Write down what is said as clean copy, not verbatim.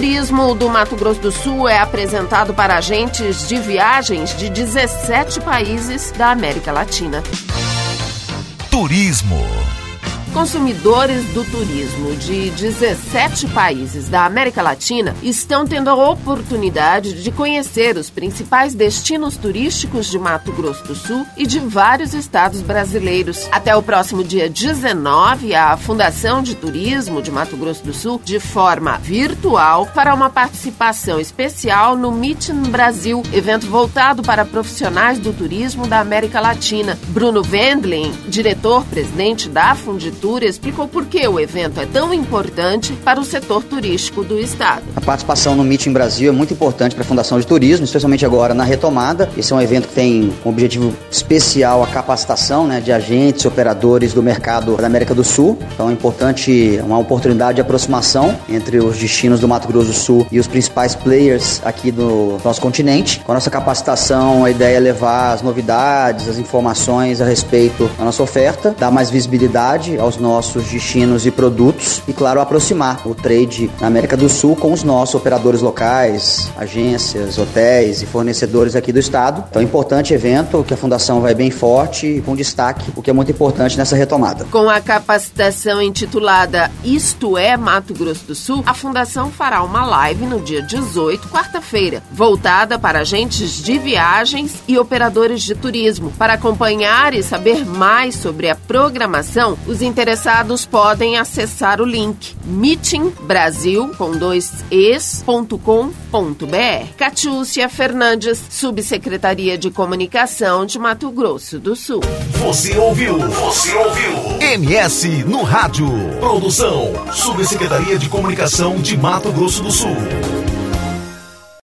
turismo do Mato Grosso do Sul é apresentado para agentes de viagens de 17 países da América Latina. Turismo. Consumidores do turismo de 17 países da América Latina estão tendo a oportunidade de conhecer os principais destinos turísticos de Mato Grosso do Sul e de vários estados brasileiros. Até o próximo dia 19, a Fundação de Turismo de Mato Grosso do Sul, de forma virtual, fará uma participação especial no Meeting Brasil, evento voltado para profissionais do turismo da América Latina. Bruno Wendling, diretor-presidente da Funditura, explicou por que o evento é tão importante para o setor turístico do estado. A participação no Meeting Brasil é muito importante para a Fundação de Turismo, especialmente agora na retomada. Esse é um evento que tem um objetivo especial a capacitação, de agentes e operadores do mercado da América do Sul. Então é importante, uma oportunidade de aproximação entre os destinos do Mato Grosso do Sul e os principais players aqui do nosso continente. Com a nossa capacitação, a ideia é levar as novidades, as informações a respeito da nossa oferta, dar mais visibilidade aos nossos destinos e produtos e, claro, aproximar o trade na América do Sul com os nossos operadores locais, agências, hotéis e fornecedores aqui do estado. Então, importante evento, que a Fundação vai bem forte e com destaque, o que é muito importante nessa retomada. Com a capacitação intitulada Isto é Mato Grosso do Sul, a Fundação fará uma live no dia 18, quarta-feira, voltada para agentes de viagens e operadores de turismo. Para acompanhar e saber mais sobre a programação, os interessados podem acessar o link meetingbrasil.com.br. Catiúcia Fernandes, Subsecretaria de Comunicação de Mato Grosso do Sul. Você ouviu? MS no rádio. Produção, Subsecretaria de Comunicação de Mato Grosso do Sul.